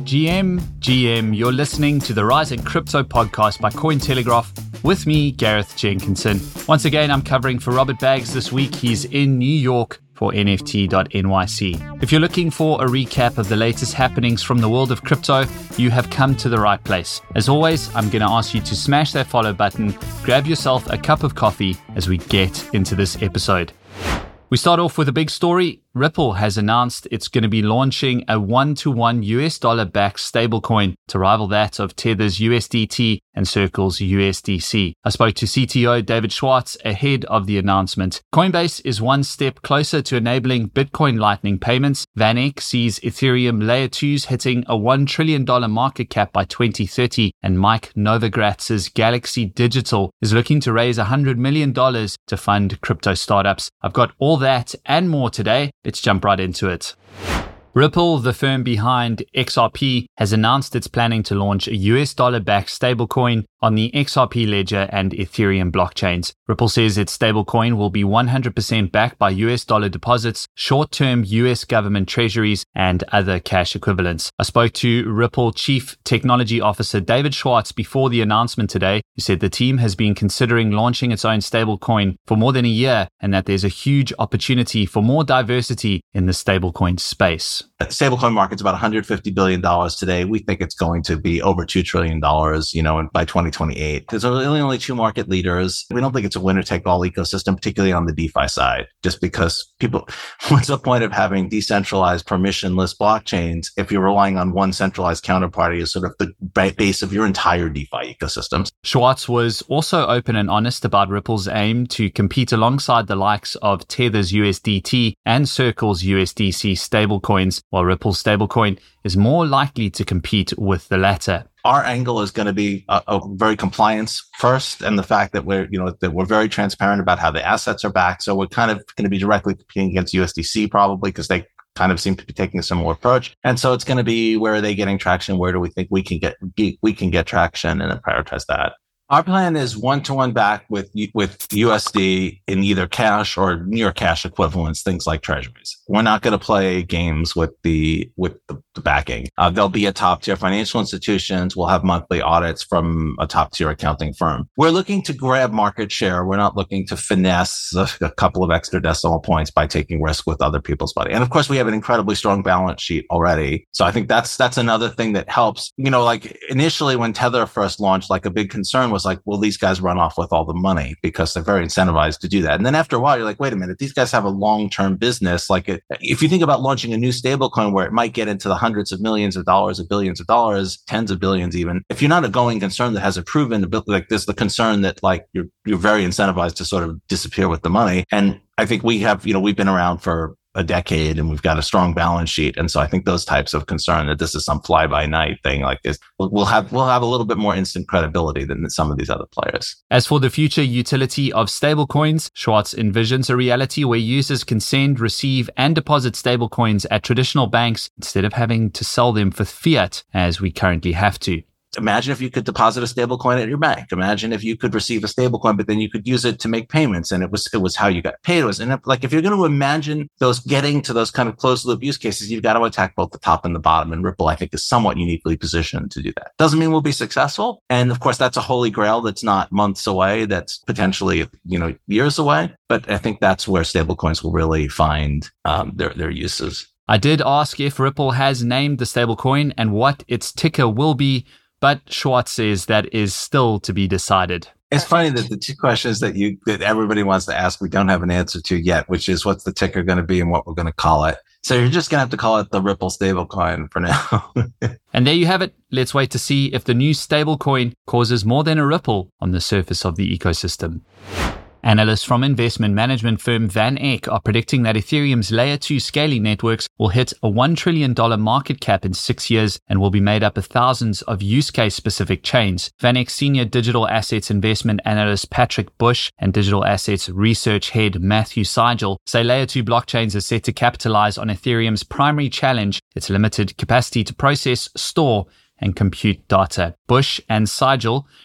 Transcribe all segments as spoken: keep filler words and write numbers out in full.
G M, G M, you're listening to the Rise in Crypto podcast by Cointelegraph with me, Gareth Jenkinson. Once again, I'm covering for Robert Baggs this week. He's in New York for N F T dot N Y C. If you're looking for a recap of the latest happenings from the world of crypto, you have come to the right place. As always, I'm going to ask you to smash that follow button, grab yourself a cup of coffee as we get into this episode. We start off with a big story. Ripple has announced it's going to be launching a one-to-one U S dollar-backed stablecoin to rival that of Tether's U S D T and Circle's U S D C. I spoke to C T O David Schwartz ahead of the announcement. Coinbase is one step closer to enabling Bitcoin Lightning payments. VanEck sees Ethereum Layer twos hitting a one trillion dollars market cap by twenty thirty, and Mike Novogratz's Galaxy Digital is looking to raise one hundred million dollars to fund crypto startups. I've got all that and more today. Let's jump right into it. Ripple, the firm behind X R P, has announced it's planning to launch a U S dollar-backed stablecoin on the X R P ledger and Ethereum blockchains. Ripple says its stablecoin will be one hundred percent backed by U S dollar deposits, short-term U S government treasuries, and other cash equivalents. I spoke to Ripple Chief Technology Officer David Schwartz before the announcement today, who said the team has been considering launching its own stablecoin for more than a year and that there's a huge opportunity for more diversity in the stablecoin space. The stablecoin market's about one hundred fifty billion dollars today. We think it's going to be over two trillion dollars, you know, by twenty twenty-eight. There's really only two market leaders. We don't think it's a winner-take-all ecosystem, particularly on the DeFi side, just because people, what's the point of having decentralized permissionless blockchains if you're relying on one centralized counterparty as sort of the base of your entire DeFi ecosystems? Schwartz was also open and honest about Ripple's aim to compete alongside the likes of Tether's U S D T and Circle's U S D C stablecoins, while Ripple's stablecoin is more likely to compete with the latter. Our angle is going to be a, a very compliance first, and the fact that we're, you know, that we're very transparent about how the assets are backed. So we're kind of going to be directly competing against U S D C probably because they kind of seem to be taking a similar approach. And so it's going to be, where are they getting traction? Where do we think we can get we can get traction, and then prioritize that. Our plan is one-to-one back with with U S D in either cash or near cash equivalents, things like treasuries. We're not going to play games with the with the, the backing. Uh, there'll be a top-tier financial institutions. We'll have monthly audits from a top-tier accounting firm. We're looking to grab market share. We're not looking to finesse a, a couple of extra decimal points by taking risk with other people's money. And of course, we have an incredibly strong balance sheet already. So I think that's that's another thing that helps. You know, like initially when Tether first launched, like a big concern was like, well, these guys run off with all the money because they're very incentivized to do that. And then after a while, you're like, wait a minute, these guys have a long-term business. Like it, if you think about launching a new stablecoin where it might get into the hundreds of millions of dollars, or billions of dollars, tens of billions even, if you're not a going concern that has a proven ability, like there's the concern that like you're you're very incentivized to sort of disappear with the money. And I think we have, you know, we've been around for a decade and we've got a strong balance sheet. And so I think those types of concern that this is some fly by night thing like this, we'll have, we'll have a little bit more instant credibility than some of these other players. As for the future utility of stablecoins, Schwartz envisions a reality where users can send, receive, and deposit stablecoins at traditional banks instead of having to sell them for fiat as we currently have to. Imagine if you could deposit a stablecoin at your bank. Imagine if you could receive a stablecoin, but then you could use it to make payments, and it was it was how you got paid. It was, and if, like if you're going to imagine those getting to those kind of closed loop use cases, you've got to attack both the top and the bottom. And Ripple, I think, is somewhat uniquely positioned to do that. Doesn't mean we'll be successful, and of course, that's a holy grail that's not months away. That's potentially, you know, years away. But I think that's where stablecoins will really find um, their their uses. I did ask if Ripple has named the stablecoin and what its ticker will be, but Schwartz says that is still to be decided. It's funny that the two questions that you that everybody wants to ask, we don't have an answer to yet, which is what's the ticker going to be and what we're going to call it. So you're just going to have to call it the Ripple stablecoin for now. And there you have it. Let's wait to see if the new stablecoin causes more than a ripple on the surface of the ecosystem. Analysts from investment management firm VanEck are predicting that Ethereum's Layer two scaling networks will hit a one trillion dollars market cap in six years and will be made up of thousands of use case specific chains. VanEck senior digital assets investment analyst Patrick Bush and digital assets research head Matthew Seigel say Layer two blockchains are set to capitalize on Ethereum's primary challenge, its limited capacity to process, store, and compute data. Bush and Seigel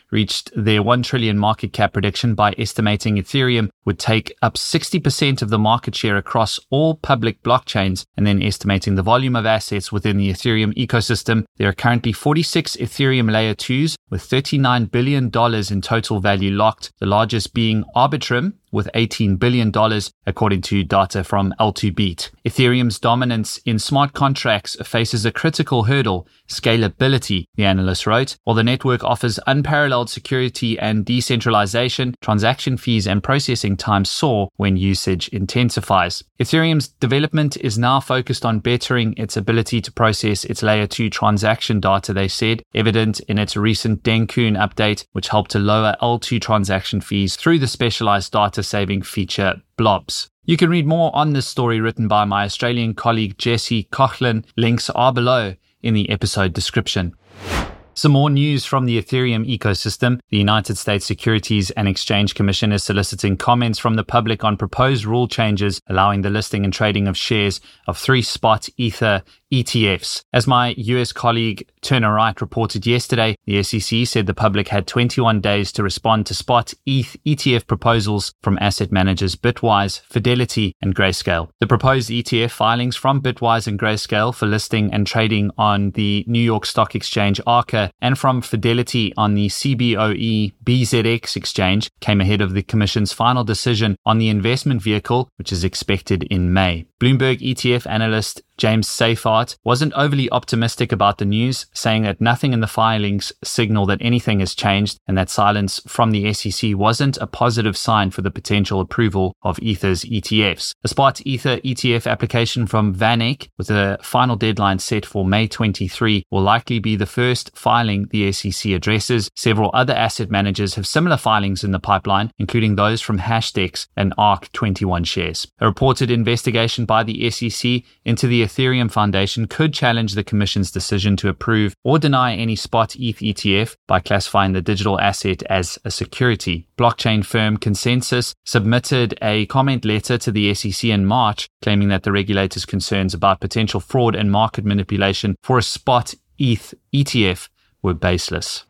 reached their one trillion market cap prediction by estimating Ethereum would take up sixty percent of the market share across all public blockchains, and then estimating the volume of assets within the Ethereum ecosystem. There are currently forty-six Ethereum Layer twos with thirty-nine billion dollars in total value locked, the largest being Arbitrum with eighteen billion dollars, according to data from L two Beat. Ethereum's dominance in smart contracts faces a critical hurdle, scalability, the analyst wrote. While the network offers unparalleled security and decentralization, transaction fees and processing times soar when usage intensifies. Ethereum's development is now focused on bettering its ability to process its Layer two transaction data, they said, evident in its recent Dencun update, which helped to lower L two transaction fees through the specialized data-saving feature Blobs. You can read more on this story written by my Australian colleague Jesse Coughlin. Links are below in the episode description. Some more news from the Ethereum ecosystem. The United States Securities and Exchange Commission is soliciting comments from the public on proposed rule changes allowing the listing and trading of shares of three spot Ether E T Fs. As my U S colleague Turner Wright reported yesterday, the S E C said the public had twenty-one days to respond to spot E T H E T F proposals from asset managers Bitwise, Fidelity, and Grayscale. The proposed E T F filings from Bitwise and Grayscale for listing and trading on the New York Stock Exchange Arca and from Fidelity on the C B O E B Z X exchange came ahead of the Commission's final decision on the investment vehicle, which is expected in May. Bloomberg E T F analyst James Seyfarth wasn't overly optimistic about the news, saying that nothing in the filings signal that anything has changed and that silence from the S E C wasn't a positive sign for the potential approval of Ether's E T Fs. A spot Ether E T F application from VanEck, with a final deadline set for May twenty-third, will likely be the first filing the S E C addresses. Several other asset managers have similar filings in the pipeline, including those from Hashdex and ARK twenty-one shares. A reported investigation by the S E C into the Ethereum Foundation could challenge the Commission's decision to approve or deny any spot E T H E T F by classifying the digital asset as a security. Blockchain firm Consensus submitted a comment letter to the S E C in March, claiming that the regulator's concerns about potential fraud and market manipulation for a spot E T H E T F were baseless.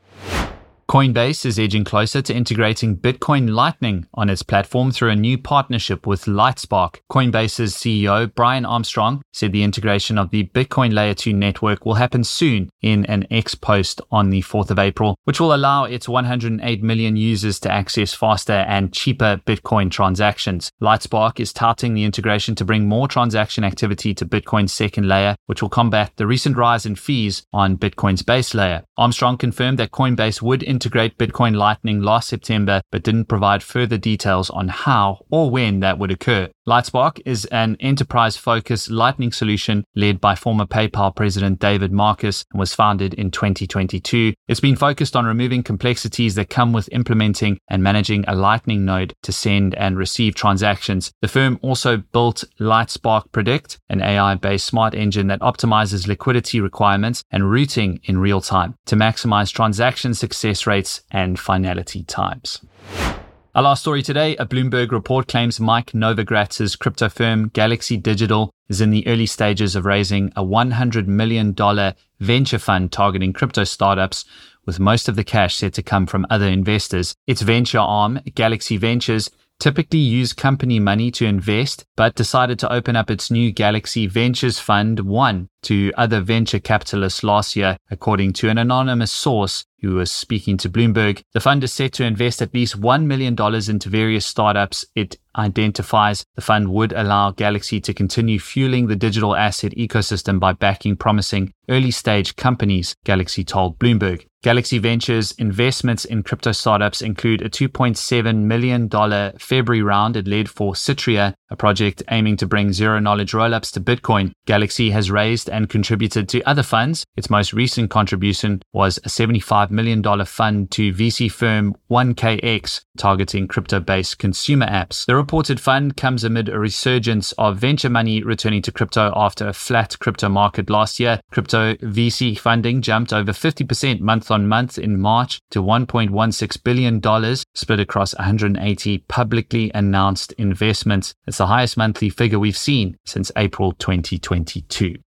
Coinbase is edging closer to integrating Bitcoin Lightning on its platform through a new partnership with Lightspark. Coinbase's C E O, Brian Armstrong, said the integration of the Bitcoin Layer two network will happen soon in an X post on the fourth of April, which will allow its one hundred eight million users to access faster and cheaper Bitcoin transactions. Lightspark is touting the integration to bring more transaction activity to Bitcoin's second layer, which will combat the recent rise in fees on Bitcoin's base layer. Armstrong confirmed that Coinbase would integrate Bitcoin Lightning last September, but didn't provide further details on how or when that would occur. Lightspark is an enterprise-focused Lightning solution led by former PayPal president David Marcus and was founded in twenty twenty-two. It's been focused on removing complexities that come with implementing and managing a Lightning node to send and receive transactions. The firm also built Lightspark Predict, an A I-based smart engine that optimizes liquidity requirements and routing in real time to maximize transaction success rates and finality times. Our last story today, a Bloomberg report claims Mike Novogratz's crypto firm Galaxy Digital is in the early stages of raising a one hundred million dollars venture fund targeting crypto startups, with most of the cash set to come from other investors. Its venture arm, Galaxy Ventures, typically use company money to invest, but decided to open up its new Galaxy Ventures Fund one to other venture capitalists last year, according to an anonymous source who was speaking to Bloomberg. The fund is set to invest at least one million dollars into various startups it identifies. The fund would allow Galaxy to continue fueling the digital asset ecosystem by backing promising early-stage companies, Galaxy told Bloomberg. Galaxy Ventures' investments in crypto startups include a two point seven million dollars February round it led for Citria, a project aiming to bring zero-knowledge rollups to Bitcoin. Galaxy has raised and contributed to other funds. Its most recent contribution was a seventy-five million dollars fund to V C firm one K X, targeting crypto-based consumer apps. The reported fund comes amid a resurgence of venture money returning to crypto after a flat crypto market last year. Crypto V C funding jumped over fifty percent month on month in March to one point one six billion dollars, split across one hundred eighty publicly announced investments. It's the highest monthly figure we've seen since April twenty twenty-two.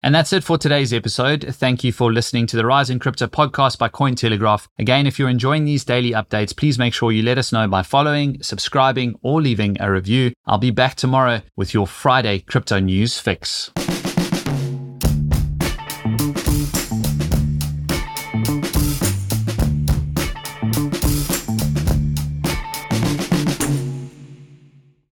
And that's it for today's episode. Thank you for listening to the Rise in Crypto podcast by Cointelegraph. Again, if you're enjoying these daily updates, please make sure you let us know by following, subscribing, or leaving a review. I'll be back tomorrow with your Friday crypto news fix.